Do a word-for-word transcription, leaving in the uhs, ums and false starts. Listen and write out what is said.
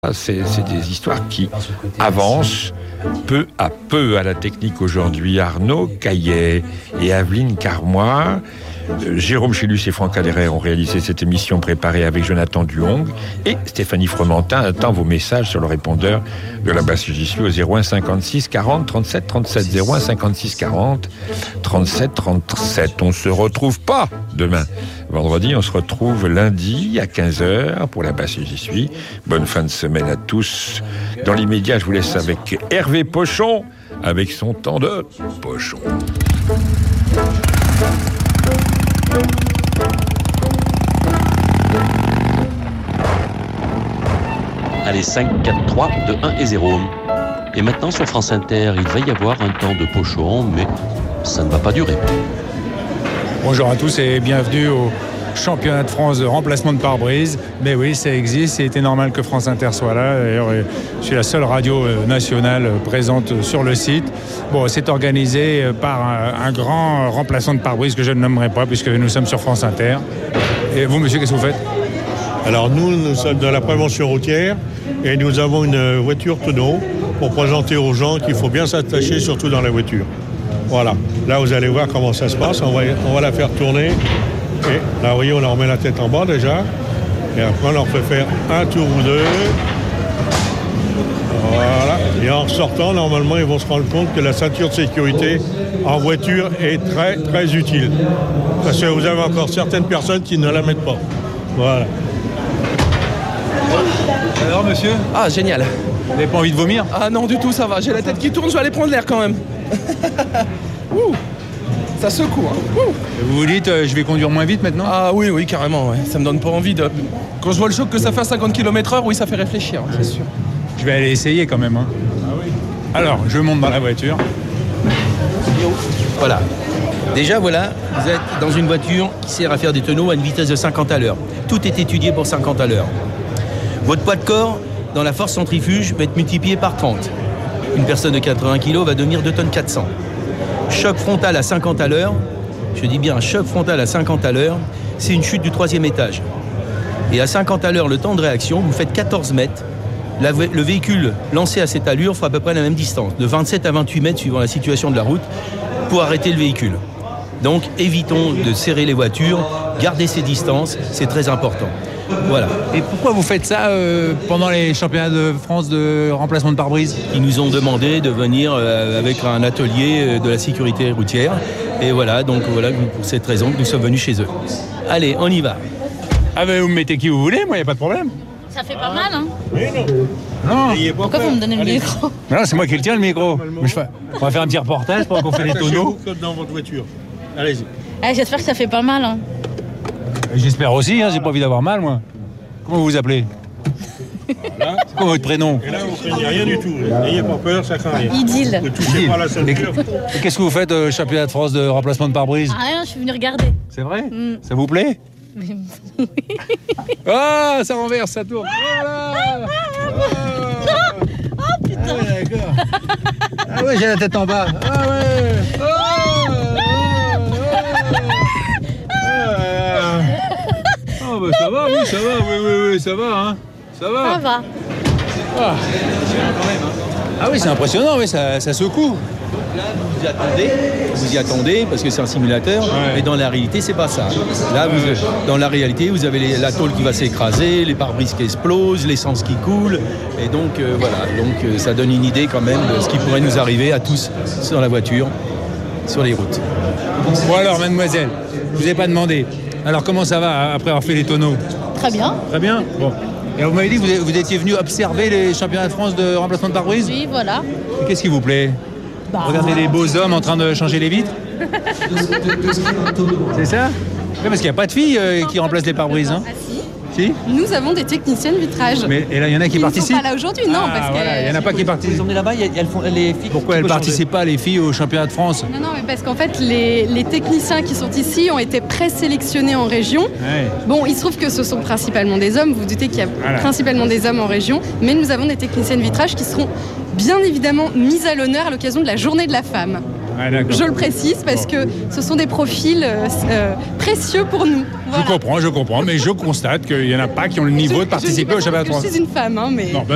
C'est, c'est des histoires qui avancent peu à peu à la technique aujourd'hui. Arnaud Caillet et Aveline Carmois, euh, Jérôme Chélus et Franck Aderer ont réalisé cette émission préparée avec Jonathan Duong et Stéphanie Fromentin attend vos messages sur le répondeur de la base J'y suis au zéro un cinquante-six quarante trente-sept trente-sept zéro un cinquante-six quarante trente-sept trente-sept. On se retrouve pas demain. Vendredi, on se retrouve lundi à quinze heures pour la base J'y suis. Bonne fin de semaine à tous. Dans l'immédiat, je vous laisse avec Hervé Pochon, avec son temps de pochon. Allez, cinq, quatre, trois, deux, un et zéro. Et maintenant, sur France Inter, il va y avoir un temps de pochon, mais ça ne va pas durer. Bonjour à tous et bienvenue au championnat de France de remplacement de pare-brise. Mais oui, ça existe, c'était normal que France Inter soit là. D'ailleurs, je suis la seule radio nationale présente sur le site. Bon, c'est organisé par un, un grand remplaçant de pare-brise que je ne nommerai pas puisque nous sommes sur France Inter. Et vous, monsieur, qu'est-ce que vous faites ? Alors nous, nous sommes dans la prévention routière et nous avons une voiture tonneau pour présenter aux gens qu'il faut bien s'attacher, surtout dans la voiture. Voilà, là vous allez voir comment ça se passe, on va, on va la faire tourner. Et là vous voyez, on leur met la tête en bas déjà. Et après on leur fait faire un tour ou deux. Voilà, et en sortant, normalement ils vont se rendre compte que la ceinture de sécurité en voiture est très très utile. Parce que vous avez encore certaines personnes qui ne la mettent pas. Voilà. Alors, monsieur ? Ah, génial. Vous n'avez pas envie de vomir ? Ah non, du tout, ça va. J'ai la tête qui tourne, je vais aller prendre l'air quand même. Ouh, ça secoue. Hein. Ouh. Vous vous dites, euh, je vais conduire moins vite maintenant ? Ah oui, oui, carrément. Ouais. Ça me donne pas envie de... Quand je vois le choc que ça fait à cinquante kilomètres heure, oui, ça fait réfléchir, c'est sûr. Je vais aller essayer quand même. Hein. Ah oui. Alors, je monte dans la voiture. Voilà. Déjà, voilà, vous êtes dans une voiture qui sert à faire des tonneaux à une vitesse de cinquante à l'heure. Tout est étudié pour cinquante à l'heure. Votre poids de corps, dans la force centrifuge, va être multiplié par trente. Une personne de quatre-vingts kilos va devenir deux tonnes quatre cents. Choc frontal à cinquante à l'heure, je dis bien choc frontal à cinquante à l'heure, c'est une chute du troisième étage. Et à cinquante à l'heure, le temps de réaction, vous faites quatorze mètres. La, le véhicule lancé à cette allure fera à peu près la même distance, de vingt-sept à vingt-huit mètres suivant la situation de la route, pour arrêter le véhicule. Donc évitons de serrer les voitures, gardez ces distances, c'est très important. Voilà. Et pourquoi vous faites ça euh, pendant les championnats de France de remplacement de pare-brise ? Ils nous ont demandé de venir euh, avec un atelier de la sécurité routière. Et voilà, donc voilà pour cette raison que nous sommes venus chez eux. Allez, on y va. Ah ben vous me mettez qui vous voulez, moi il n'y a pas de problème. Ça fait pas mal, hein ? Oui, non. Non. Pourquoi vous me donnez le micro ? Non, c'est moi qui le tiens le micro. Mais je fais... On va faire un petit reportage pendant qu'on fait les tonneaux. Comme dans votre voiture. Allez-y. Ah, j'espère que ça fait pas mal, hein. J'espère aussi, hein, j'ai pas envie d'avoir mal, moi. Comment vous vous appelez ? Voilà. C'est quoi votre prénom ? Et là, vous ne craignez rien du tout. N'ayez pas peur, ça craint rien. Idylle. Ne touchez pas à la ceinture. Et qu'est-ce que vous faites au championnat de France de remplacement de pare-brise ? Ah, rien, je suis venue regarder. C'est vrai ? Mm. Ça vous plaît ? Oui. Ah, ça renverse, ça tourne. Voilà. Oh putain. Ah ouais, d'accord. Ah ouais, j'ai la tête en bas. Ah ouais. Oh, oh, oh. Oh, bah ça va, oui, ça va, oui, oui, oui, ça va, hein. Ça va. Ça va. Ah, ah oui, c'est impressionnant, oui, ça, ça secoue. Là, vous y attendez, vous y attendez parce que c'est un simulateur, ouais. Mais dans la réalité, c'est pas ça. Là, vous, dans la réalité, vous avez les, la tôle qui va s'écraser, les pare-brises qui explosent, l'essence qui coule, et donc euh, voilà. Donc euh, ça donne une idée quand même de ce qui pourrait nous arriver à tous sur la voiture, sur les routes. Bon alors, mademoiselle, je vous ai pas demandé. Alors comment ça va après avoir fait les tonneaux ? Très bien. Très bien. Bon. Et vous m'avez dit que vous, vous étiez venu observer les championnats de France de remplacement de pare-brise ? Oui, voilà. Et qu'est-ce qui vous plaît ? Bah... Regardez les beaux hommes en train de changer les vitres. C'est ça ? Oui, parce qu'il n'y a pas de filles euh, qui remplacent les pare-brises. Hein. Ah si. Si ? Nous avons des techniciennes vitrage. Mais et là, il y en a qui Ils participent. ne sont pas là aujourd'hui, non, ah, parce que voilà, il n'y en a pas qui participent. Vous emmenez là-bas, elles font les filles. Pourquoi elles ne participent pas, les filles, au championnat de France ? Non, non, mais parce qu'en fait, les, les techniciens qui sont ici ont été présélectionnés en région. Ouais. Bon, il se trouve que ce sont principalement des hommes. Vous vous doutez qu'il y a voilà. principalement des hommes en région, mais nous avons des techniciennes vitrage qui seront bien évidemment mises à l'honneur à l'occasion de la Journée de la femme. Ah, je le précise parce que ce sont des profils euh, euh, précieux pour nous. Voilà. Je comprends, je comprends, mais je constate qu'il n'y en a pas qui ont le niveau je, de participer je au championnat de France. Je suis une femme, hein, mais... Non, ben